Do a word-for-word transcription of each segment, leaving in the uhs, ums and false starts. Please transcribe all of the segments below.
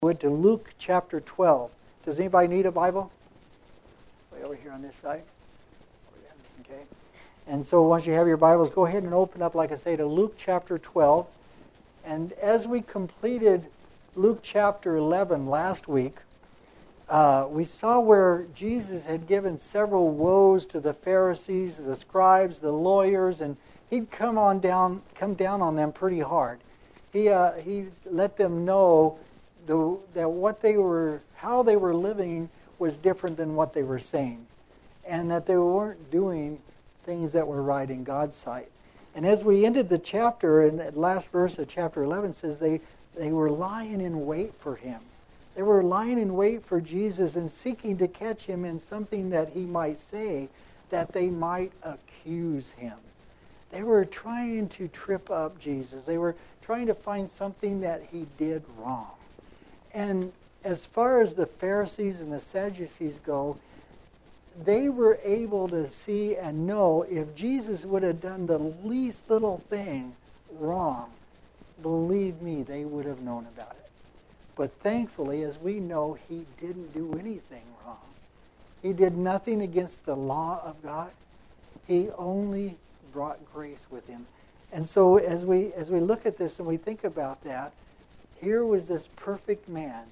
Went to Luke chapter twelve. Does anybody need a Bible? Way over here on this side. Okay. And so once you have your Bibles, go ahead and open up, like I say, to Luke chapter twelve. And as we completed Luke chapter eleven last week, uh, we saw where Jesus had given several woes to the Pharisees, the scribes, the lawyers, and he'd come on down, come down on them pretty hard. He uh, he let them know the, that what they were, how they were living was different than what they were saying, and that they weren't doing things that were right in God's sight. And as we ended the chapter, and the last verse of chapter eleven says they, they were lying in wait for him. They were lying in wait for Jesus and seeking to catch him in something that he might say, that they might accuse him. They were trying to trip up Jesus. They were trying to find something that he did wrong. And as far as the Pharisees and the Sadducees go, they were able to see and know if Jesus would have done the least little thing wrong, believe me, they would have known about it. But thankfully, as we know, he didn't do anything wrong. He did nothing against the law of God. He only brought grace with him. And so as we as we look at this and we think about that, here was this perfect man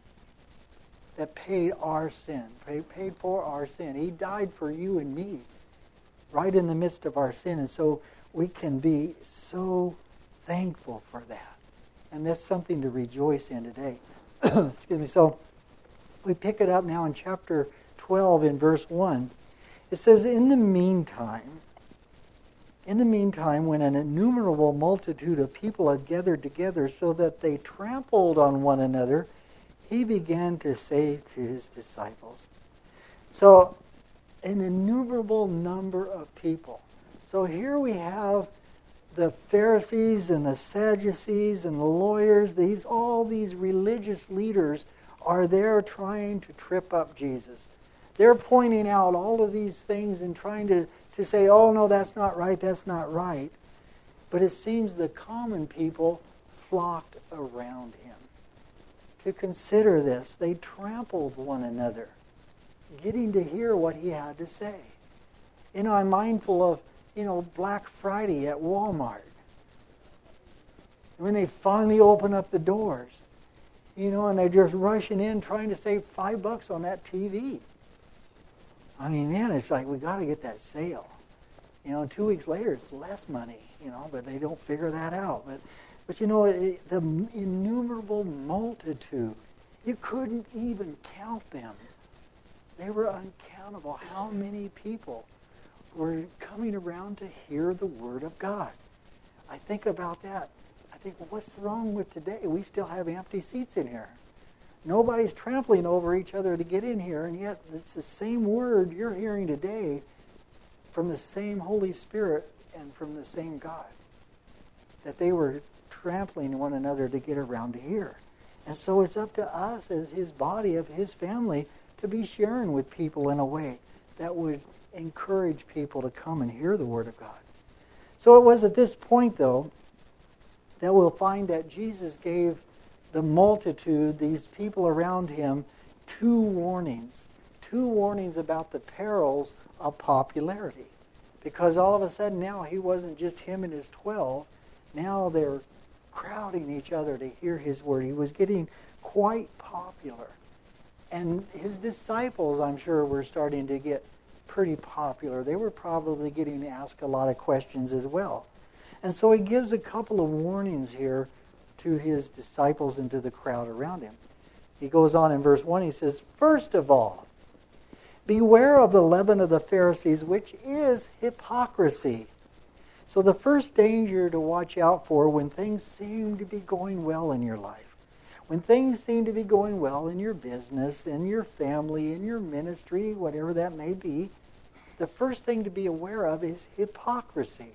that paid our sin, paid for our sin. He died for you and me, right in the midst of our sin. And so we can be so thankful for that. And that's something to rejoice in today. Excuse me. So we pick it up now in chapter twelve in verse one. It says, In the meantime, In the meantime, when an innumerable multitude of people had gathered together so that they trampled on one another, he began to say to his disciples. So, an innumerable number of people. So here we have the Pharisees and the Sadducees and the lawyers. These all these religious leaders are there trying to trip up Jesus. They're pointing out all of these things and trying to to say, oh, no, that's not right, that's not right. But it seems the common people flocked around him. To consider this, they trampled one another, getting to hear what he had to say. You know, I'm mindful of, you know, Black Friday at Walmart. When they finally open up the doors, you know, and they're just rushing in trying to save five bucks on that T V. I mean, man, it's like, we got to get that sale. You know, two weeks later, it's less money, you know, but they don't figure that out. But, but you know, it, the innumerable multitude, you couldn't even count them. They were uncountable. How many people were coming around to hear the Word of God? I think about that. I think, well, what's wrong with today? We still have empty seats in here. Nobody's trampling over each other to get in here, and yet it's the same word you're hearing today from the same Holy Spirit and from the same God. That they were trampling one another to get around to hear. And so it's up to us as his body, of his family, to be sharing with people in a way that would encourage people to come and hear the Word of God. So it was at this point, though, that we'll find that Jesus gave the multitude, these people around him, two warnings. Two warnings about the perils of popularity. Because all of a sudden now he wasn't just him and his twelve. Now they're crowding each other to hear his word. He was getting quite popular. And his disciples, I'm sure, were starting to get pretty popular. They were probably getting asked a lot of questions as well. And so he gives a couple of warnings here to his disciples and to the crowd around him. He goes on in verse one, he says, First of all, beware of the leaven of the Pharisees, which is hypocrisy. So the first danger to watch out for when things seem to be going well in your life, when things seem to be going well in your business, in your family, in your ministry, whatever that may be, the first thing to be aware of is hypocrisy.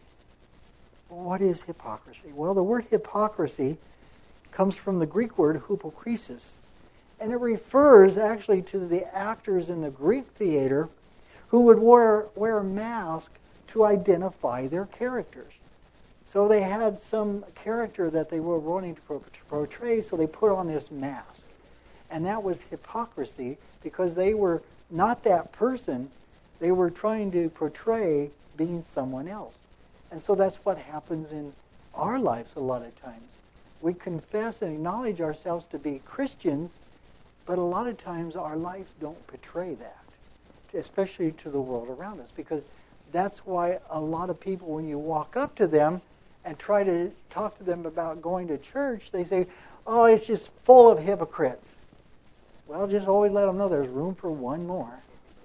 What is hypocrisy? Well, the word hypocrisy comes from the Greek word hypokrisis. And it refers actually to the actors in the Greek theater who would wear, wear a mask to identify their characters. So they had some character that they were wanting to portray, so they put on this mask. And that was hypocrisy, because they were not that person. They were trying to portray being someone else. And so that's what happens in our lives a lot of times. We confess and acknowledge ourselves to be Christians, but a lot of times our lives don't portray that, especially to the world around us, because that's why a lot of people, when you walk up to them and try to talk to them about going to church, they say, oh, it's just full of hypocrites. Well, just always let them know there's room for one more.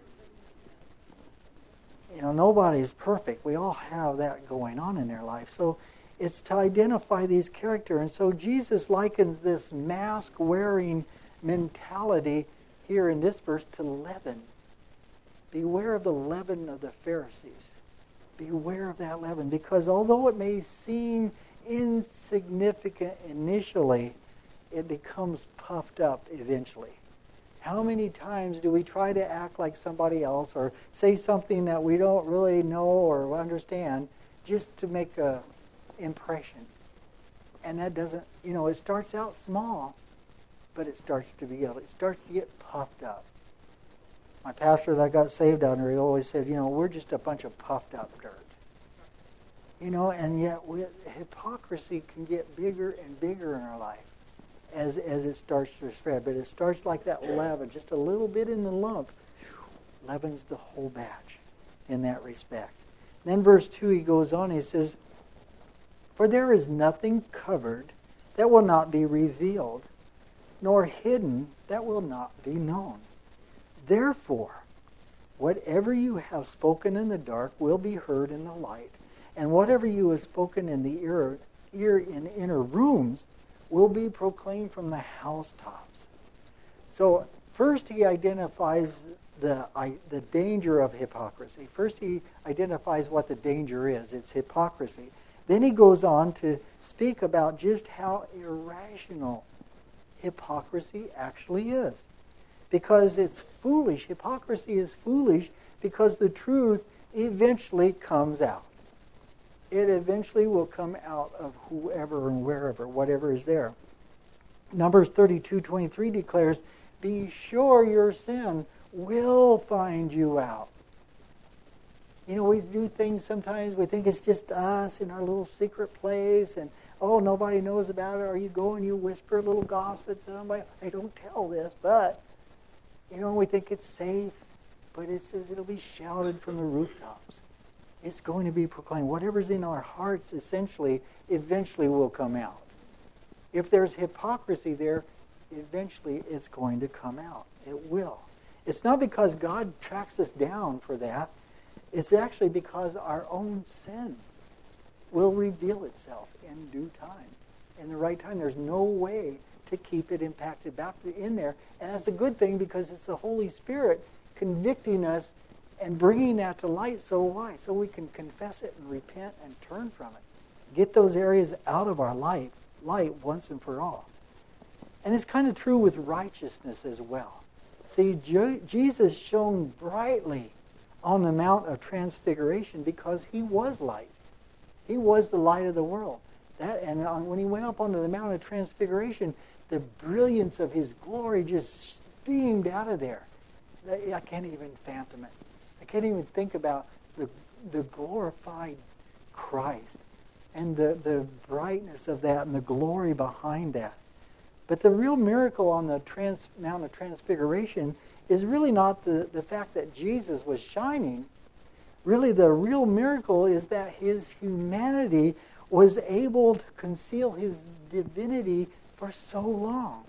You know, nobody's perfect. We all have that going on in their life. So it's to identify these characters. And so Jesus likens this mask-wearing mentality here in this verse to leaven. Beware of the leaven of the Pharisees. Beware of that leaven, because although it may seem insignificant initially, it becomes puffed up eventually. How many times do we try to act like somebody else or say something that we don't really know or understand just to make an impression? And that doesn't, you know, it starts out small, but it starts to be, it starts to get puffed up. My pastor that got saved under, he always said, you know, we're just a bunch of puffed up dirt. You know, and yet we, hypocrisy can get bigger and bigger in our life as as it starts to spread. But it starts like that leaven, just a little bit in the lump, leavens the whole batch in that respect. And then verse two, he goes on, he says, for there is nothing covered that will not be revealed, nor hidden that will not be known. Therefore, whatever you have spoken in the dark will be heard in the light, and whatever you have spoken in the ear, ear in inner rooms will be proclaimed from the housetops. So first he identifies the, I, the danger of hypocrisy. First he identifies what the danger is. It's hypocrisy. Then he goes on to speak about just how irrational hypocrisy actually is. Because it's foolish. Hypocrisy is foolish because the truth eventually comes out. It eventually will come out of whoever and wherever, whatever is there. Numbers thirty-two twenty-three declares, be sure your sin will find you out. You know, we do things sometimes, we think it's just us in our little secret place, and oh, nobody knows about it, or you go and you whisper a little gossip to somebody, hey, don't tell this, but, you know, we think it's safe, but it says it'll be shouted from the rooftops. It's going to be proclaimed. Whatever's in our hearts, essentially, eventually will come out. If there's hypocrisy there, eventually it's going to come out. It will. It's not because God tracks us down for that. It's actually because our own sin will reveal itself in due time. In the right time, there's no way to keep it impacted back in there. And that's a good thing because it's the Holy Spirit convicting us and bringing that to light. So why? So we can confess it and repent and turn from it. Get those areas out of our life, light once and for all. And it's kind of true with righteousness as well. See, Je- Jesus shone brightly on the Mount of Transfiguration because he was light. He was the light of the world. That, and on, when he went up onto the Mount of Transfiguration, the brilliance of his glory just beamed out of there. I can't even fathom it. I can't even think about the the glorified Christ and the, the brightness of that and the glory behind that. But the real miracle on the trans, Mount of Transfiguration is really not the, the fact that Jesus was shining. Really, the real miracle is that his humanity was able to conceal his divinity for so long.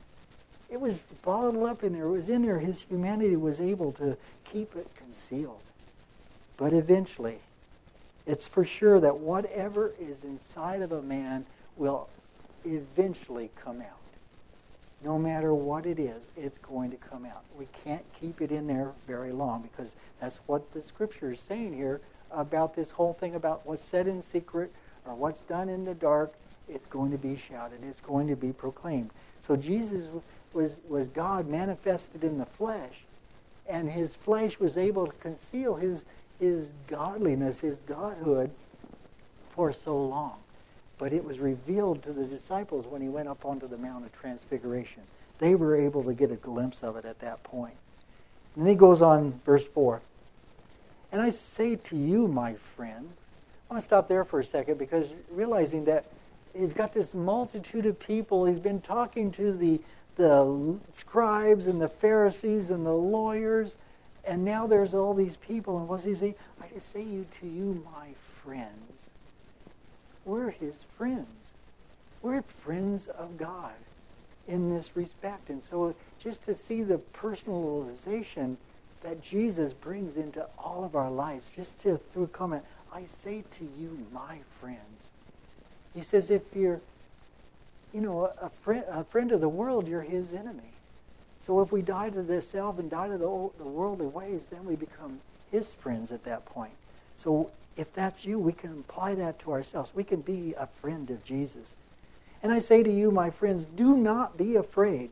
It was bottled up in there. It was in there. His humanity was able to keep it concealed. But eventually, it's for sure that whatever is inside of a man will eventually come out. No matter what it is, it's going to come out. We can't keep it in there very long because that's what the Scripture is saying here about this whole thing about what's said in secret or what's done in the dark. It's going to be shouted. It's going to be proclaimed. So Jesus was, was God manifested in the flesh, and his flesh was able to conceal his, his godliness, his godhood for so long. But it was revealed to the disciples when he went up onto the Mount of Transfiguration. They were able to get a glimpse of it at that point. And then he goes on, verse four. And I say to you, my friends, I want to stop there for a second because realizing that he's got this multitude of people. He's been talking to the, the scribes and the Pharisees and the lawyers, and now there's all these people. And what's he say? I just say you to you, my friends. We're his friends. We're friends of God in this respect. And so just to see the personalization that Jesus brings into all of our lives, just to, through comment, I say to you, my friends. He says if you're, you know, a friend, a friend of the world, you're his enemy. So if we die to the self and die to the, old, the worldly ways, then we become his friends at that point. So if that's you, we can apply that to ourselves. We can be a friend of Jesus. And I say to you, my friends, do not be afraid.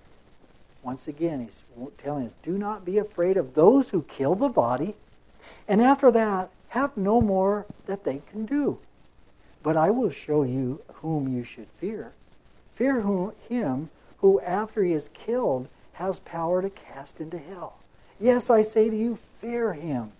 Once again, he's telling us, do not be afraid of those who kill the body, and after that, have no more that they can do. But I will show you whom you should fear. Fear whom, him who, after he is killed, has power to cast into hell. Yes, I say to you, fear him.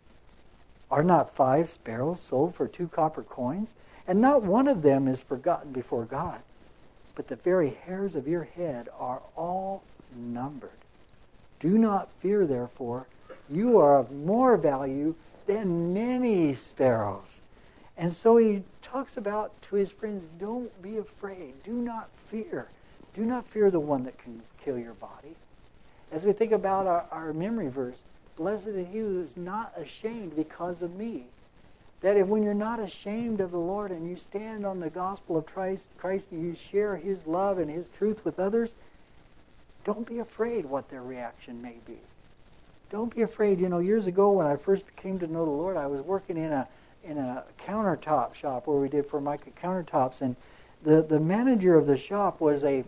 Are not five sparrows sold for two copper coins? And not one of them is forgotten before God. But the very hairs of your head are all numbered. Do not fear, therefore. You are of more value than many sparrows. And so he talks about to his friends, don't be afraid. Do not fear. Do not fear the one that can kill your body. As we think about our, our memory verse, blessed is he who is not ashamed because of me. That if when you're not ashamed of the Lord and you stand on the gospel of Christ, Christ and you share his love and his truth with others, don't be afraid what their reaction may be. Don't be afraid. You know, years ago when I first came to know the Lord, I was working in a in a countertop shop where we did Formica countertops, and the, the manager of the shop was a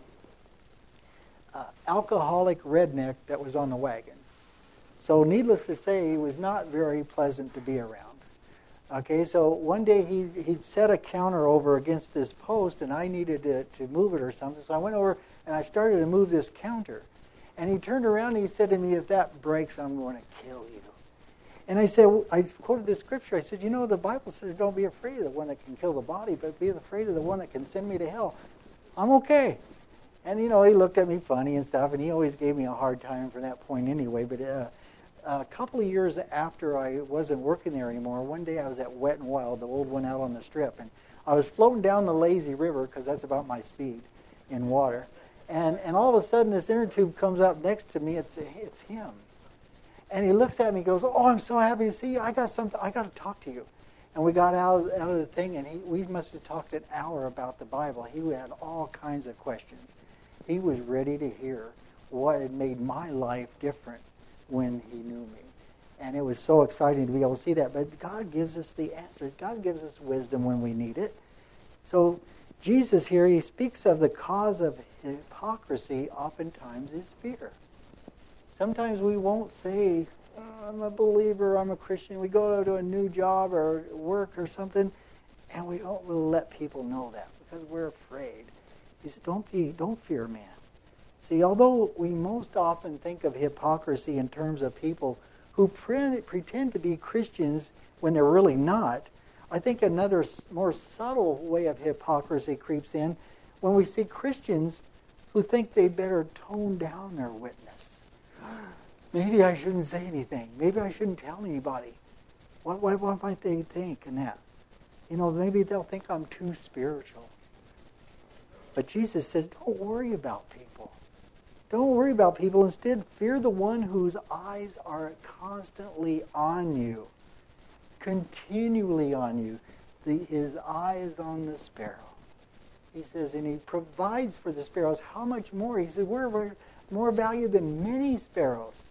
uh, alcoholic redneck that was on the wagon. So needless to say, he was not very pleasant to be around. Okay, so one day he he'd set a counter over against this post, and I needed to, to move it or something. So I went over and I started to move this counter. And he turned around and he said to me, if that breaks, I'm going to kill you. And I said, I quoted the scripture. I said, you know, the Bible says don't be afraid of the one that can kill the body, but be afraid of the one that can send me to hell. I'm okay. And, you know, he looked at me funny and stuff, and he always gave me a hard time from that point anyway. But uh, a couple of years after I wasn't working there anymore, one day I was at Wet and Wild, the old one out on the strip, and I was floating down the lazy river because that's about my speed in water. And and all of a sudden, this inner tube comes up next to me. It's it's him, and he looks at me, and goes, "Oh, I'm so happy to see you. I got something. I got to talk to you." And we got out out of the thing, and he we must have talked an hour about the Bible. He had all kinds of questions. He was ready to hear what had made my life different when he knew me, and it was so exciting to be able to see that. But God gives us the answers. God gives us wisdom when we need it. So Jesus here, he speaks of the cause of hypocrisy oftentimes is fear. Sometimes we won't say, oh, I'm a believer, I'm a Christian. We go to a new job or work or something, and we don't really let people know that because we're afraid. He said, don't be, don't fear man. See, although we most often think of hypocrisy in terms of people who pre- pretend to be Christians when they're really not, I think another more subtle way of hypocrisy creeps in when we see Christians who think they better tone down their witness. Maybe I shouldn't say anything. Maybe I shouldn't tell anybody. What, what, what might they think in that? You know, maybe they'll think I'm too spiritual. But Jesus says, don't worry about people. Don't worry about people. Instead, fear the one whose eyes are constantly on you. Continually on you. The, his eye is on the sparrow. He says, and he provides for the sparrows. How much more? He said, we're, we're more valued than many sparrows.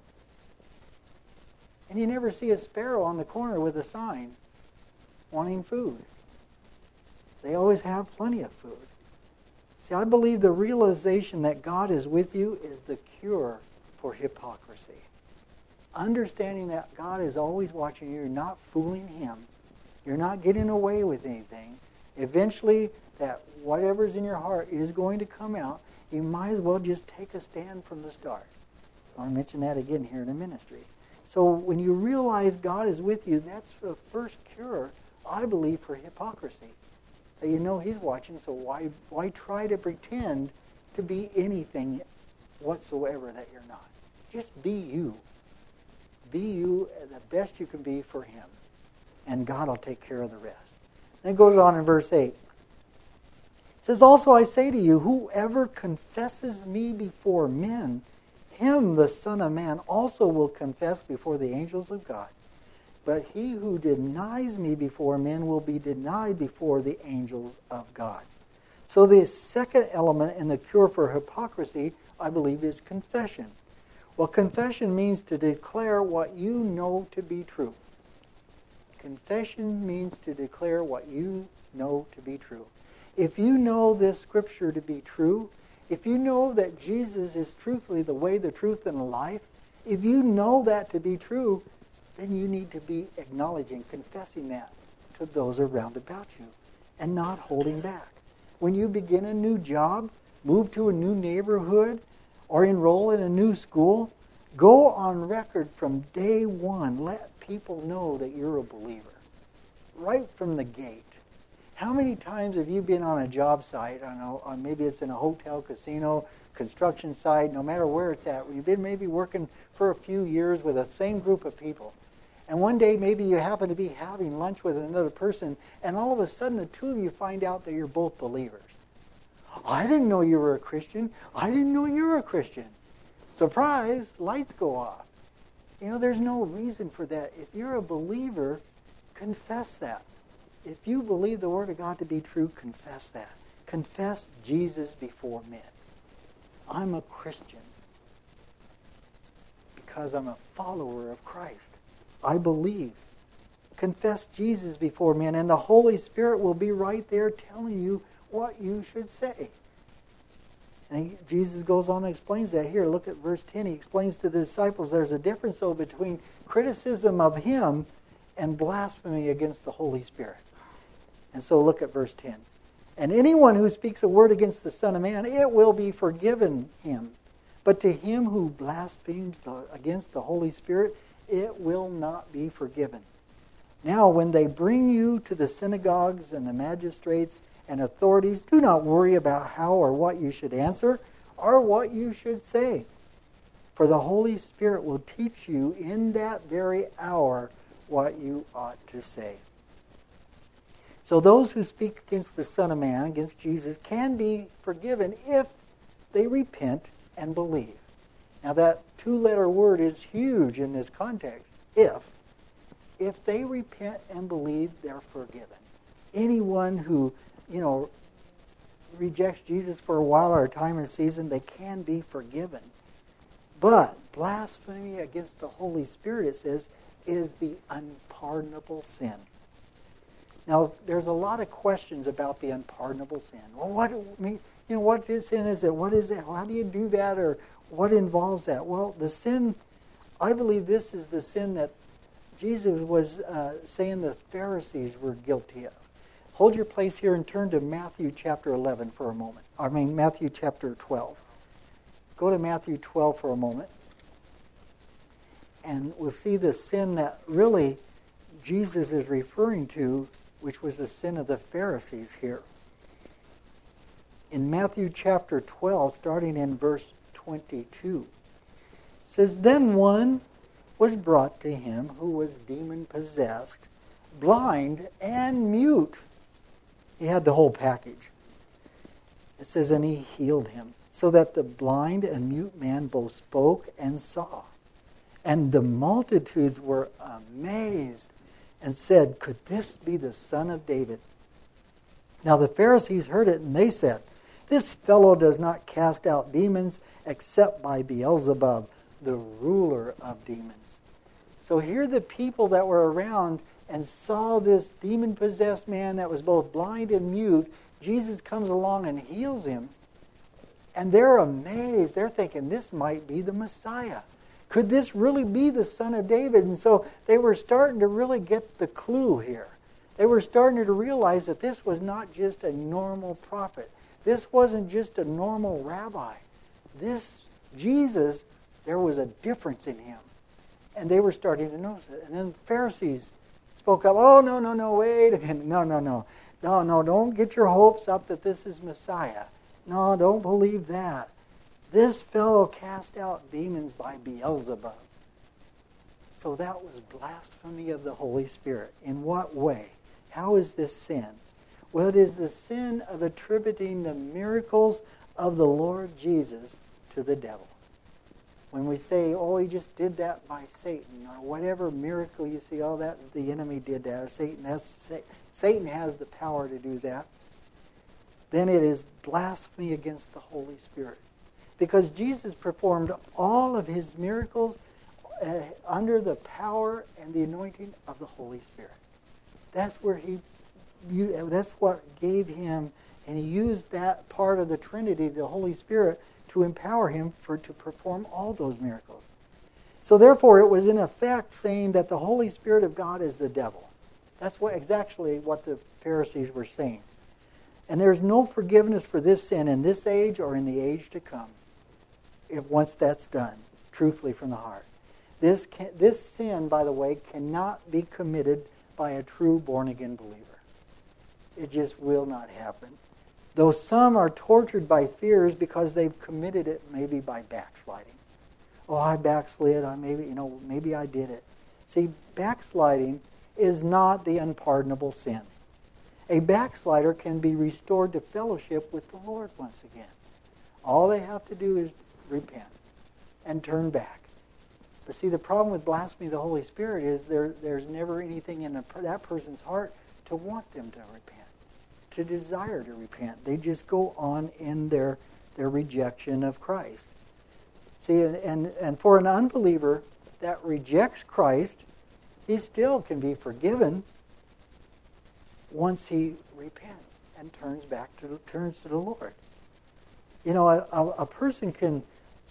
And you never see a sparrow on the corner with a sign wanting food. They always have plenty of food. See, I believe the realization that God is with you is the cure for hypocrisy. Understanding that God is always watching you, you're not fooling him. You're not getting away with anything. Eventually, that whatever's in your heart is going to come out, you might as well just take a stand from the start. I'll mention that again here in the ministry. So when you realize God is with you, that's the first cure, I believe, for hypocrisy. That you know He's watching, so why why try to pretend to be anything whatsoever that you're not? Just be you. Be you the best you can be for Him. And God will take care of the rest. Then it goes on in verse eight. It says, also I say to you, whoever confesses me before men, him the Son of Man also will confess before the angels of God. But he who denies me before men will be denied before the angels of God. So the second element in the cure for hypocrisy, I believe, is confession. Well, confession means to declare what you know to be true. Confession means to declare what you know to be true. If you know this scripture to be true, if you know that Jesus is truthfully the way, the truth, and the life, if you know that to be true, then you need to be acknowledging, confessing that to those around about you and not holding back. When you begin a new job, move to a new neighborhood, or enroll in a new school, go on record from day one. Let people know that you're a believer. Right from the gate. How many times have you been on a job site, I don't know, or maybe it's in a hotel, casino, construction site, no matter where it's at, you've been maybe working for a few years with the same group of people. And one day maybe you happen to be having lunch with another person, and all of a sudden the two of you find out that you're both believers. I didn't know you were a Christian. I didn't know you were a Christian. Surprise, lights go off. You know, there's no reason for that. If you're a believer, confess that. If you believe the Word of God to be true, confess that. Confess Jesus before men. I'm a Christian because I'm a follower of Christ. I believe. Confess Jesus before men, and the Holy Spirit will be right there telling you what you should say. And he, Jesus goes on and explains that here. Look at verse ten. He explains to the disciples there's a difference, though, between criticism of Him and blasphemy against the Holy Spirit. And so look at verse ten. And anyone who speaks a word against the Son of Man, it will be forgiven him. But to him who blasphemes the, against the Holy Spirit, it will not be forgiven. Now, when they bring you to the synagogues and the magistrates and authorities, do not worry about how or what you should answer or what you should say. For the Holy Spirit will teach you in that very hour what you ought to say. So those who speak against the Son of Man, against Jesus, can be forgiven if they repent and believe. Now that two-letter word is huge in this context. If. If they repent and believe, they're forgiven. Anyone who, you know, rejects Jesus for a while or a time or season, they can be forgiven. But blasphemy against the Holy Spirit, it says, is the unpardonable sin. Now, there's a lot of questions about the unpardonable sin. Well, what I mean, you know, what sin is it? What is it? How do you do that? Or what involves that? Well, the sin, I believe this is the sin that Jesus was uh, saying the Pharisees were guilty of. Hold your place here and turn to Matthew chapter eleven for a moment. I mean, Matthew chapter twelve. Go to Matthew twelve for a moment. And we'll see the sin that really Jesus is referring to, which was the sin of the Pharisees here. In Matthew chapter twelve, starting in verse twenty-two, it says, Then one was brought to him who was demon-possessed, blind and mute. He had the whole package. It says, and he healed him, so that the blind and mute man both spoke and saw. And the multitudes were amazed and said, Could this be the Son of David? Now the Pharisees heard it, and they said, This fellow does not cast out demons except by Beelzebub, the ruler of demons. So here the people that were around and saw this demon-possessed man that was both blind and mute, Jesus comes along and heals him. And they're amazed. They're thinking, this might be the Messiah. Could this really be the Son of David? And so they were starting to really get the clue here. They were starting to realize that this was not just a normal prophet. This wasn't just a normal rabbi. This Jesus, there was a difference in him. And they were starting to notice it. And then the Pharisees spoke up, oh, no, no, no, wait a minute. No, no, no. No, no, don't get your hopes up that this is Messiah. No, don't believe that. This fellow cast out demons by Beelzebub. So that was blasphemy of the Holy Spirit. In what way? How is this sin? Well, it is the sin of attributing the miracles of the Lord Jesus to the devil. When we say, oh, he just did that by Satan, or whatever miracle you see, oh, that the enemy did that, Satan, that's, Satan has the power to do that, then it is blasphemy against the Holy Spirit. Because Jesus performed all of his miracles uh, under the power and the anointing of the Holy Spirit. That's where he, you, that's what gave him, and he used that part of the Trinity, the Holy Spirit, to empower him for to perform all those miracles. So therefore, it was in effect saying that the Holy Spirit of God is the devil. That's what exactly what the Pharisees were saying. And there's no forgiveness for this sin in this age or in the age to come, if once that's done, truthfully from the heart. This can, this sin, by the way, cannot be committed by a true born-again believer. It just will not happen. Though some are tortured by fears because they've committed it maybe by backsliding. Oh, I backslid. I maybe, you know, maybe I did it. See, backsliding is not the unpardonable sin. A backslider can be restored to fellowship with the Lord once again. All they have to do is repent and turn back. But see, the problem with blasphemy of the Holy Spirit is there, there's never anything in the, that person's heart to want them to repent, to desire to repent. They just go on in their, their rejection of Christ. See, and, and, and for an unbeliever that rejects Christ, he still can be forgiven once he repents and turns back to turns to the Lord. You know, a, a, a person can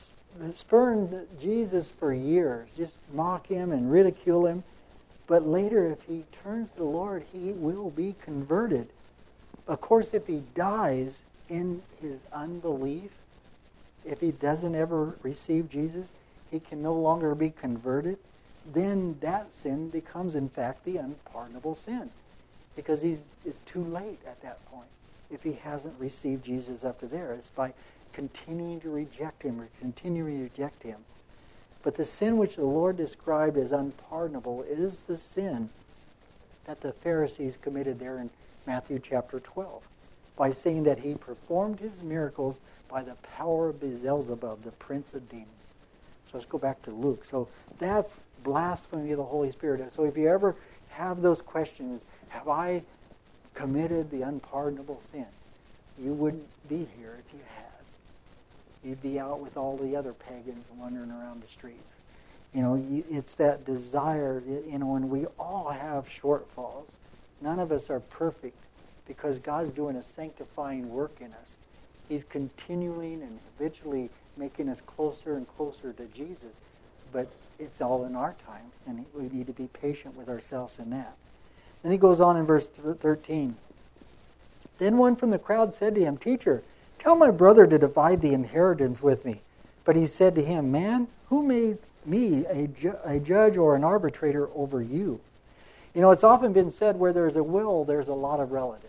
spurn Jesus for years, just mock him and ridicule him, but later if he turns to the Lord, he will be converted. Of course, if he dies in his unbelief, if he doesn't ever receive Jesus, he can no longer be converted. Then that sin becomes, in fact, the unpardonable sin. Because he's it's too late at that point. If he hasn't received Jesus up to there, it's by continuing to reject him or continuing to reject him. But the sin which the Lord described as unpardonable is the sin that the Pharisees committed there in Matthew chapter twelve, by saying that he performed his miracles by the power of Beelzebub, the prince of demons. So let's go back to Luke. So that's blasphemy of the Holy Spirit. So if you ever have those questions, have I committed the unpardonable sin? You wouldn't be here if you had. You'd be out with all the other pagans wandering around the streets. You know, it's that desire, you know, and we all have shortfalls. None of us are perfect because God's doing a sanctifying work in us. He's continuing and habitually making us closer and closer to Jesus. But it's all in our time, and we need to be patient with ourselves in that. Then he goes on in verse thirteen. Then one from the crowd said to him, "Teacher, tell my brother to divide the inheritance with me." But he said to him, "Man, who made me a, ju- a judge or an arbitrator over you?" You know, it's often been said where there's a will, there's a lot of relatives.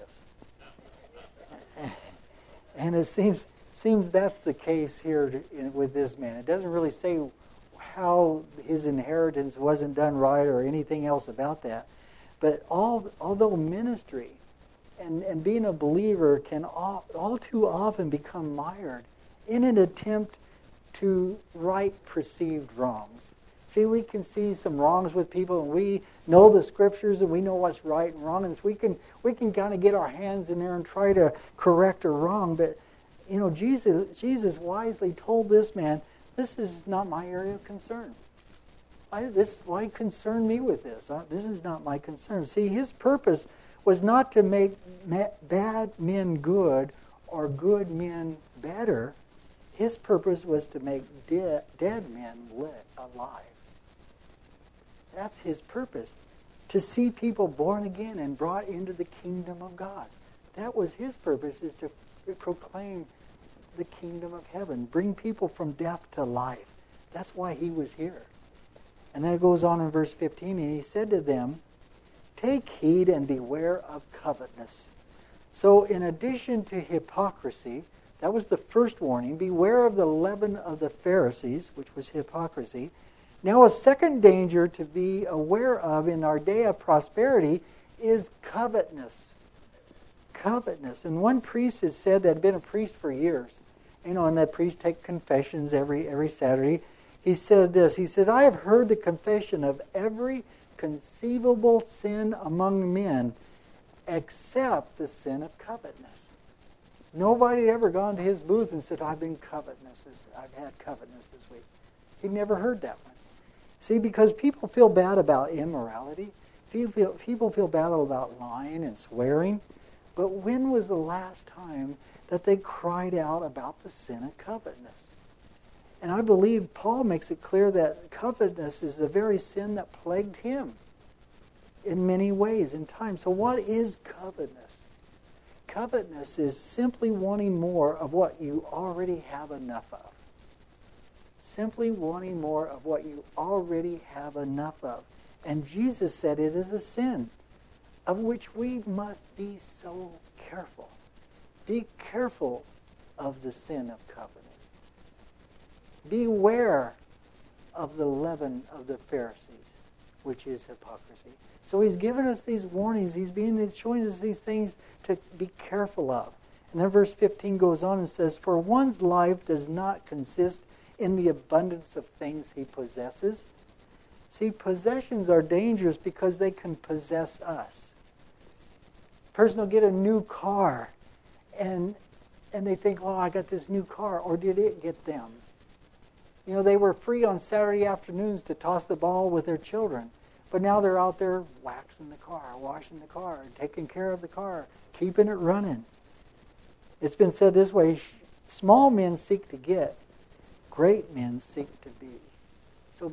And it seems seems that's the case here to, in, with this man. It doesn't really say how his inheritance wasn't done right or anything else about that. But all, although ministry and, and being a believer can all, all too often become mired in an attempt to right perceived wrongs. See, we can see some wrongs with people, and we know the scriptures, and we know what's right and wrong, and so we can we can kind of get our hands in there and try to correct or wrong. But you know, Jesus Jesus wisely told this man, "This is not my area of concern. I, this why concern me with this? Uh, this is not my concern." See, his purpose was not to make ma- bad men good or good men better. His purpose was to make de- dead men lit alive. That's his purpose. To see people born again and brought into the kingdom of God. That was his purpose, is to proclaim the kingdom of heaven, bring people from death to life. That's why he was here. And then it goes on in verse fifteen, and he said to them, take heed and beware of covetousness. So in addition to hypocrisy, that was the first warning, beware of the leaven of the Pharisees, which was hypocrisy. Now a second danger to be aware of in our day of prosperity is covetousness. Covetousness. And one priest has said that had been a priest for years, you know, and that priest take confessions every every Saturday. He said this, he said, I have heard the confession of every conceivable sin among men except the sin of covetousness. Nobody had ever gone to his booth and said, I've been covetousness. I've had covetousness this week. He'd never heard that one. See, because people feel bad about immorality. People feel, people feel bad about lying and swearing. But when was the last time that they cried out about the sin of covetousness? And I believe Paul makes it clear that covetousness is the very sin that plagued him in many ways in time. So what is covetousness? Covetousness is simply wanting more of what you already have enough of. Simply wanting more of what you already have enough of. And Jesus said it is a sin of which we must be so careful. Be careful of the sin of covetousness. Beware of the leaven of the Pharisees, which is hypocrisy. So he's given us these warnings. He's being he's showing us these things to be careful of. And then verse fifteen goes on and says, for one's life does not consist in the abundance of things he possesses. See, possessions are dangerous because they can possess us. A person will get a new car, and and they think, oh, I got this new car, or did it get them? You know, they were free on Saturday afternoons to toss the ball with their children. But now they're out there waxing the car, washing the car, taking care of the car, keeping it running. It's been said this way, small men seek to get, great men seek to be. So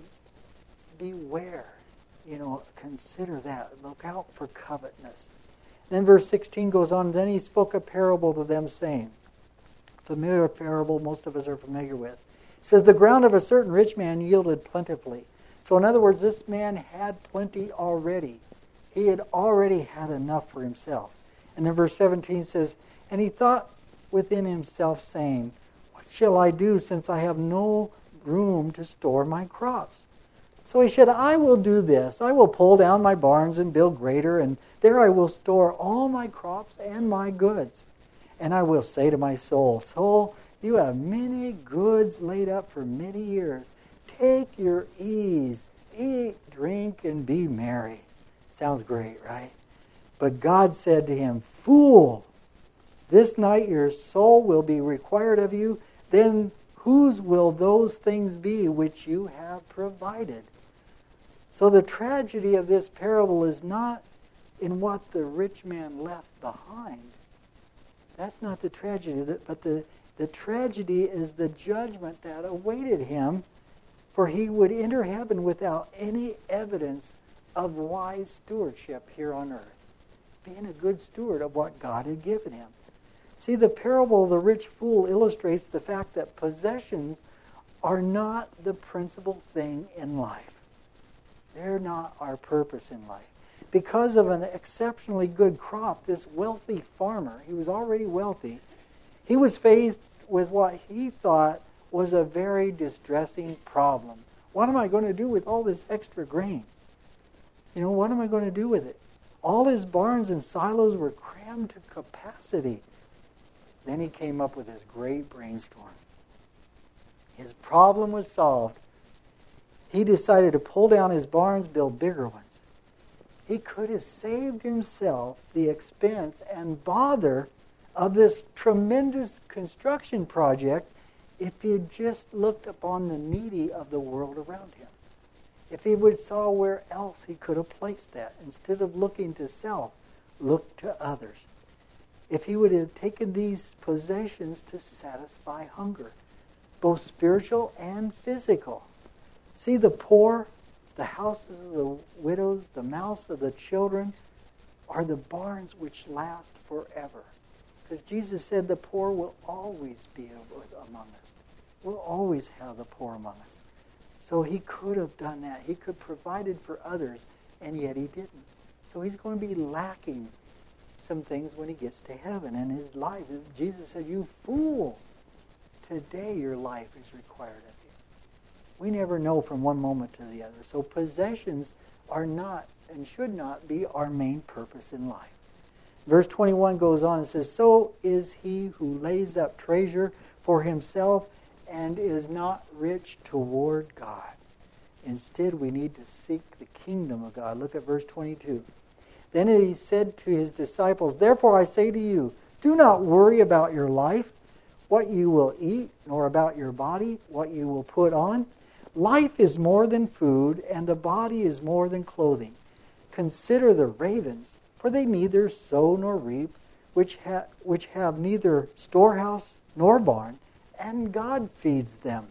beware, you know, consider that. Look out for covetousness. Then verse sixteen goes on, then he spoke a parable to them saying, familiar parable most of us are familiar with. It says, the ground of a certain rich man yielded plentifully. So in other words, this man had plenty already. He had already had enough for himself. And then verse seventeen says, and he thought within himself, saying, what shall I do, since I have no room to store my crops? So he said, I will do this. I will pull down my barns and build greater, and there I will store all my crops and my goods. And I will say to my soul, soul, you have many goods laid up for many years. Take your ease, eat, drink, and be merry. Sounds great, right? But God said to him, fool, this night your soul will be required of you. Then whose will those things be which you have provided? So the tragedy of this parable is not in what the rich man left behind. That's not the tragedy, but the, the tragedy is the judgment that awaited him, for he would enter heaven without any evidence of wise stewardship here on earth, being a good steward of what God had given him. See, the parable of the rich fool illustrates the fact that possessions are not the principal thing in life. They're not our purpose in life. Because of an exceptionally good crop, this wealthy farmer, he was already wealthy, he was faced with what he thought was a very distressing problem. What am I going to do with all this extra grain? You know, what am I going to do with it? All his barns and silos were crammed to capacity. Then he came up with his great brainstorm. His problem was solved. He decided to pull down his barns, build bigger ones. He could have saved himself the expense and bother of this tremendous construction project if he had just looked upon the needy of the world around him. If he would saw where else he could have placed that, instead of looking to self, look to others. If he would have taken these possessions to satisfy hunger, both spiritual and physical. See, the poor, the houses of the widows, the mouths of the children, are the barns which last forever. Because Jesus said the poor will always be among us. We'll always have the poor among us. So he could have done that. He could have provided for others, and yet he didn't. So he's going to be lacking some things when he gets to heaven. And his life, Jesus said, you fool, today your life is required of you. We never know from one moment to the other. So possessions are not and should not be our main purpose in life. Verse twenty-one goes on and says, so is he who lays up treasure for himself and is not rich toward God. Instead, we need to seek the kingdom of God. Look at verse twenty-two. Then he said to his disciples, therefore I say to you, do not worry about your life, what you will eat, nor about your body, what you will put on. Life is more than food, and the body is more than clothing. Consider the ravens, for they neither sow nor reap, which, ha- which have neither storehouse nor barn, and God feeds them.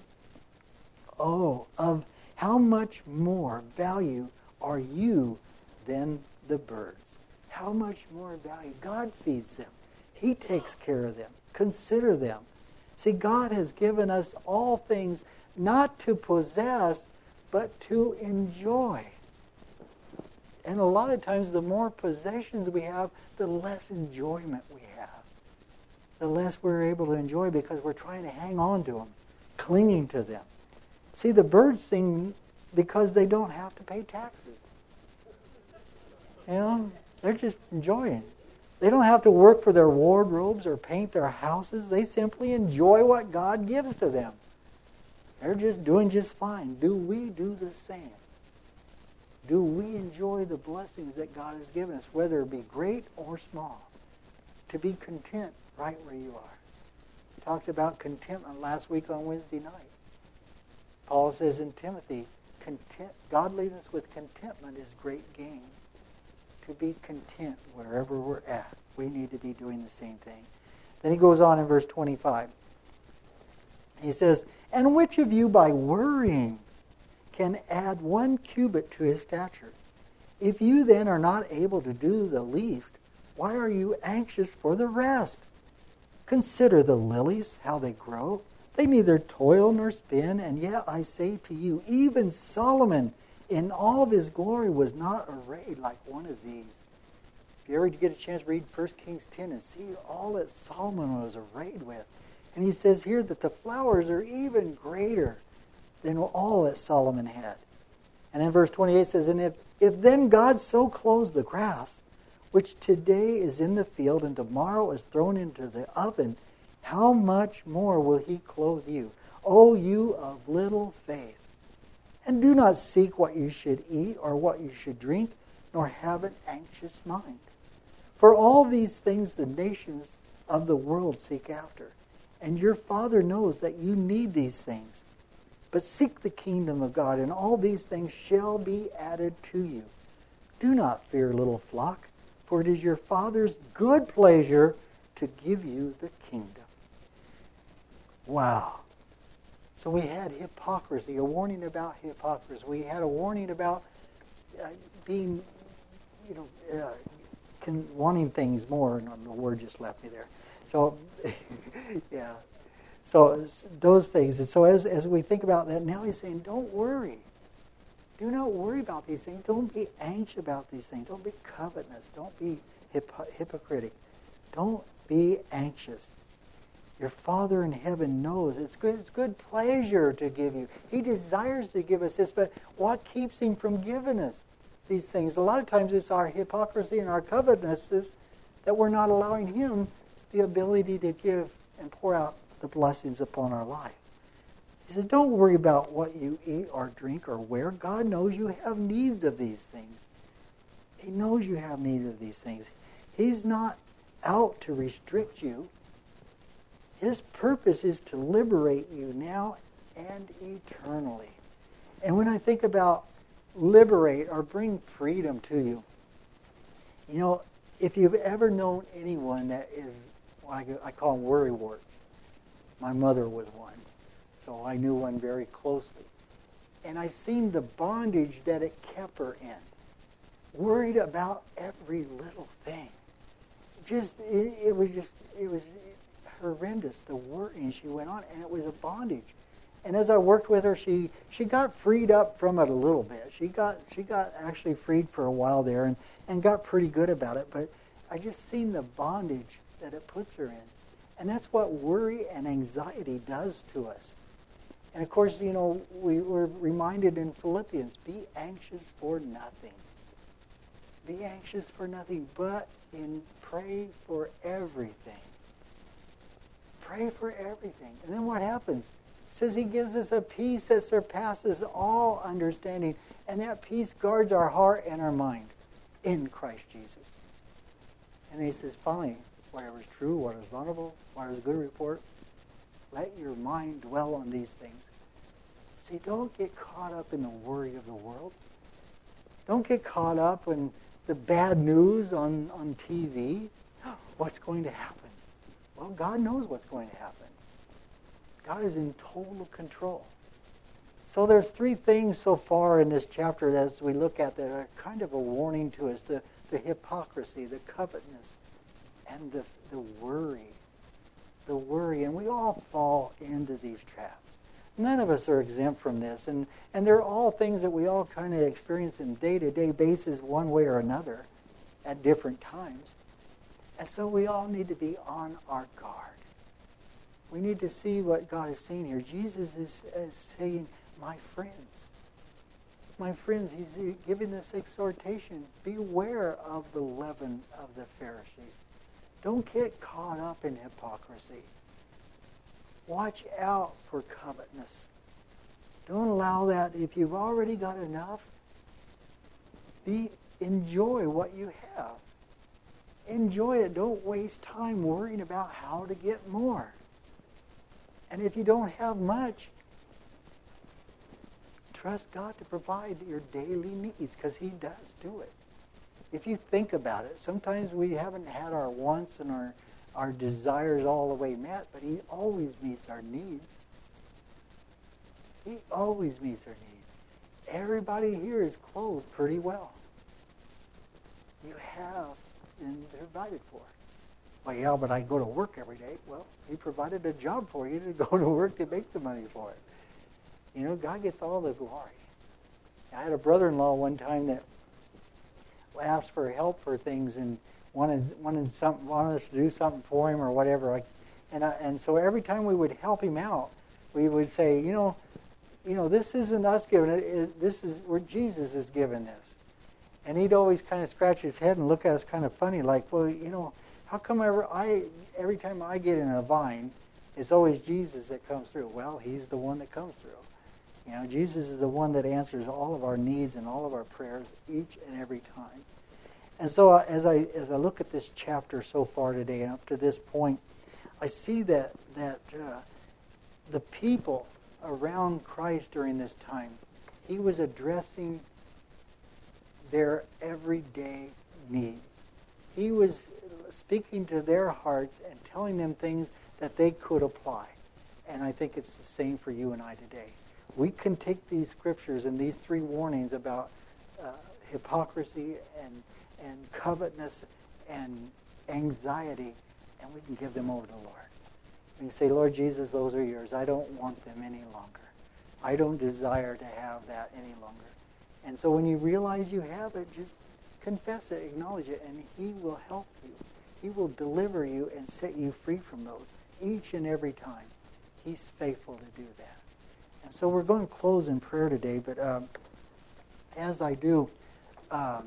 Oh, of how much more value are you than the birds? How much more value? God feeds them. He takes care of them. Consider them. See, God has given us all things not to possess, but to enjoy. And a lot of times, the more possessions we have, the less enjoyment we have. The less we're able to enjoy because we're trying to hang on to them, clinging to them. See, the birds sing because they don't have to pay taxes. You know, they're just enjoying. They don't have to work for their wardrobes or paint their houses. They simply enjoy what God gives to them. They're just doing just fine. Do we do the same? Do we enjoy the blessings that God has given us, whether it be great or small? To be content right where you are. We talked about contentment last week on Wednesday night. Paul says in Timothy, content, godliness with contentment is great gain. To be content wherever we're at. We need to be doing the same thing. Then he goes on in verse twenty-five. He says, and which of you by worrying can add one cubit to his stature? If you then are not able to do the least, why are you anxious for the rest? Consider the lilies, how they grow. They neither toil nor spin, and yet I say to you, even Solomon in all of his glory was not arrayed like one of these. If you ever get a chance to read First Kings ten and see all that Solomon was arrayed with. And he says here that the flowers are even greater than all that Solomon had. And then verse twenty-eight says, and if, if then God so clothes the grass, which today is in the field and tomorrow is thrown into the oven, how much more will he clothe you, O you of little faith? And do not seek what you should eat or what you should drink, nor have an anxious mind. For all these things the nations of the world seek after. And your Father knows that you need these things. But seek the kingdom of God, and all these things shall be added to you. Do not fear, little flock, for it is your Father's good pleasure to give you the kingdom. Wow. So we had hypocrisy, a warning about hypocrisy. We had a warning about uh, being, you know, uh, con- wanting things more. And the word just left me there. So, yeah. So those things. And so as, as we think about that, now he's saying, don't worry. Do not worry about these things. Don't be anxious about these things. Don't be covetous. Don't be hip- hypocritic. Don't be anxious. Your Father in heaven knows it's good, it's good pleasure to give you. He desires to give us this, but what keeps him from giving us these things? A lot of times it's our hypocrisy and our covetousness that we're not allowing him the ability to give and pour out the blessings upon our life. He says, don't worry about what you eat or drink or wear. God knows you have needs of these things. He knows you have needs of these things. He's not out to restrict you. His purpose is to liberate you now and eternally. And when I think about liberate or bring freedom to you, you know, if you've ever known anyone that is, what I call them worrywarts, my mother was one, so I knew one very closely. And I seen the bondage that it kept her in, worried about every little thing. just, it, it was just, it was horrendous, the worrying she went on, and it was a bondage. And as I worked with her, she, she got freed up from it a little bit. She got she got actually freed for a while there and, and got pretty good about it. But I just seen the bondage that it puts her in. And that's what worry and anxiety does to us. And of course, you know, we were reminded in Philippians, be anxious for nothing. Be anxious for nothing, but in pray for everything. Pray for everything. And then what happens? It says he gives us a peace that surpasses all understanding. And that peace guards our heart and our mind in Christ Jesus. And he says, finally, whatever is true, what is honorable, what is a good report, let your mind dwell on these things. See, don't get caught up in the worry of the world. Don't get caught up in the bad news on, on T V. What's going to happen? Well, God knows what's going to happen. God is in total control. So there's three things so far in this chapter as we look at that are kind of a warning to us. The, the hypocrisy, the covetousness, and the, the worry. The worry. And we all fall into these traps. None of us are exempt from this. And, and they're all things that we all kind of experience in day-to-day basis one way or another at different times. And so we all need to be on our guard. We need to see what God is saying here. Jesus is, is saying, my friends, my friends, he's giving this exhortation. Beware of the leaven of the Pharisees. Don't get caught up in hypocrisy. Watch out for covetousness. Don't allow that. If you've already got enough, be enjoy what you have. Enjoy it. Don't waste time worrying about how to get more. And if you don't have much, trust God to provide your daily needs, because he does do it. If you think about it, sometimes we haven't had our wants and our, our desires all the way met, but he always meets our needs. He always meets our needs. Everybody here is clothed pretty well. You have been provided for. Well, yeah, but I go to work every day. Well, he provided a job for you to go to work to make the money for it. You know, God gets all the glory. I had a brother-in-law one time that asked for help for things and wanted wanted some wanted us to do something for him or whatever. And I, and so every time we would help him out, we would say, you know, you know, this isn't us giving it. it this is where Jesus is giving this. And he'd always kind of scratch his head and look at us kind of funny, like, well, you know, how come ever I every time I get in a vine, it's always Jesus that comes through? Well, he's the one that comes through. You know, Jesus is the one that answers all of our needs and all of our prayers each and every time. And so uh, as I as I look at this chapter so far today and up to this point, I see that that uh, the people around Christ during this time, he was addressing their everyday needs. He was speaking to their hearts and telling them things that they could apply. And I think it's the same for you and I today. We can take these scriptures and these three warnings about uh, hypocrisy and and covetousness and anxiety, and we can give them over to the Lord. We can say, Lord Jesus, those are yours. I don't want them any longer. I don't desire to have that any longer. And so when you realize you have it, just confess it, acknowledge it, and he will help you. He will deliver you and set you free from those each and every time. He's faithful to do that. And so we're going to close in prayer today, but um, as I do, um,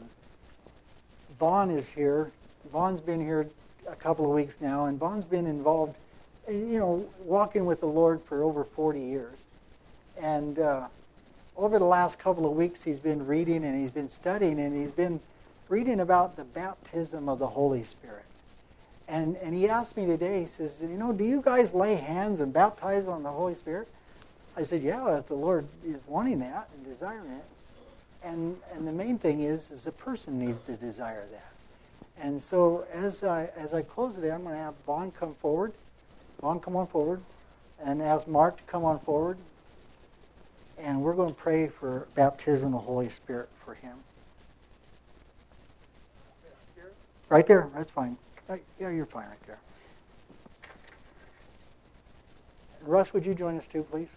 Vaughn is here. Vaughn's been here a couple of weeks now, and Vaughn's been involved, you know, walking with the Lord for over forty years. And uh, over the last couple of weeks, he's been reading and he's been studying, and he's been reading about the baptism of the Holy Spirit. And and he asked me today, he says, you know, do you guys lay hands and baptize on the Holy Spirit? I said, yeah, if the Lord is wanting that and desiring it. And and the main thing is, is a person needs to desire that. And so as I as I close today, I'm going to have Vaughn come forward. Vaughn, come on forward. And ask Mark to come on forward. And we're going to pray for baptism of the Holy Spirit for him. Right there, that's fine. Uh, yeah, you're fine right there. Russ, would you join us too, please?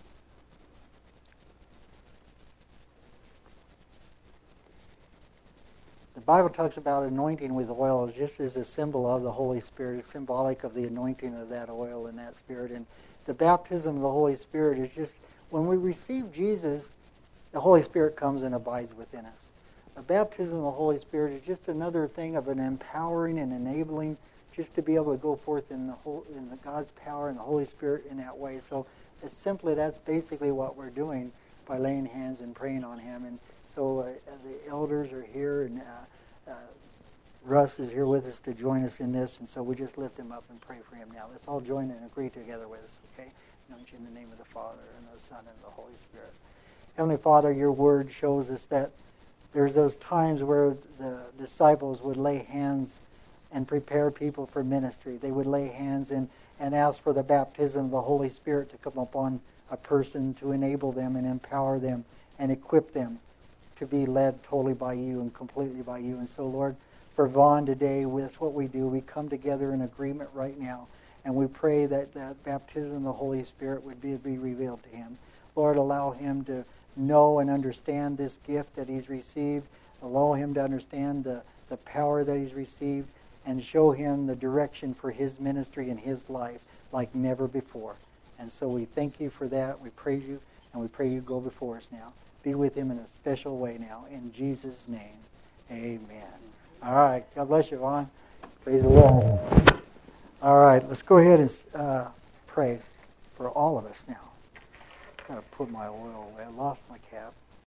The Bible talks about anointing with oil just as a symbol of the Holy Spirit. It's symbolic of the anointing of that oil and that Spirit. And the baptism of the Holy Spirit is just, when we receive Jesus, the Holy Spirit comes and abides within us. The baptism of the Holy Spirit is just another thing of an empowering and enabling, just to be able to go forth in the whole, in the God's power and the Holy Spirit in that way. So it's simply, that's basically what we're doing by laying hands and praying on Him. And so uh, the elders are here, and uh, uh, Russ is here with us to join us in this. And so we just lift him up and pray for him now. Let's all join and agree together with us, okay? Anoint you in the name of the Father and the Son and the Holy Spirit. Heavenly Father, your word shows us that there's those times where the disciples would lay hands and prepare people for ministry. They would lay hands and, and ask for the baptism of the Holy Spirit to come upon a person to enable them and empower them and equip them to be led totally by you and completely by you. And so, Lord, for Vaughn today, that's what we do. We come together in agreement right now, and we pray that that baptism of the Holy Spirit would be, be revealed to him. Lord, allow him to know and understand this gift that he's received. Allow him to understand the, the power that he's received, and show him the direction for his ministry and his life like never before. And so we thank you for that. We praise you, and we pray you go before us now. Be with him in a special way now. In Jesus' name, amen. All right. God bless you, Vaughn. Praise the Lord. All right. Let's go ahead and uh, pray for all of us now. Got to put my oil away. I lost my cap.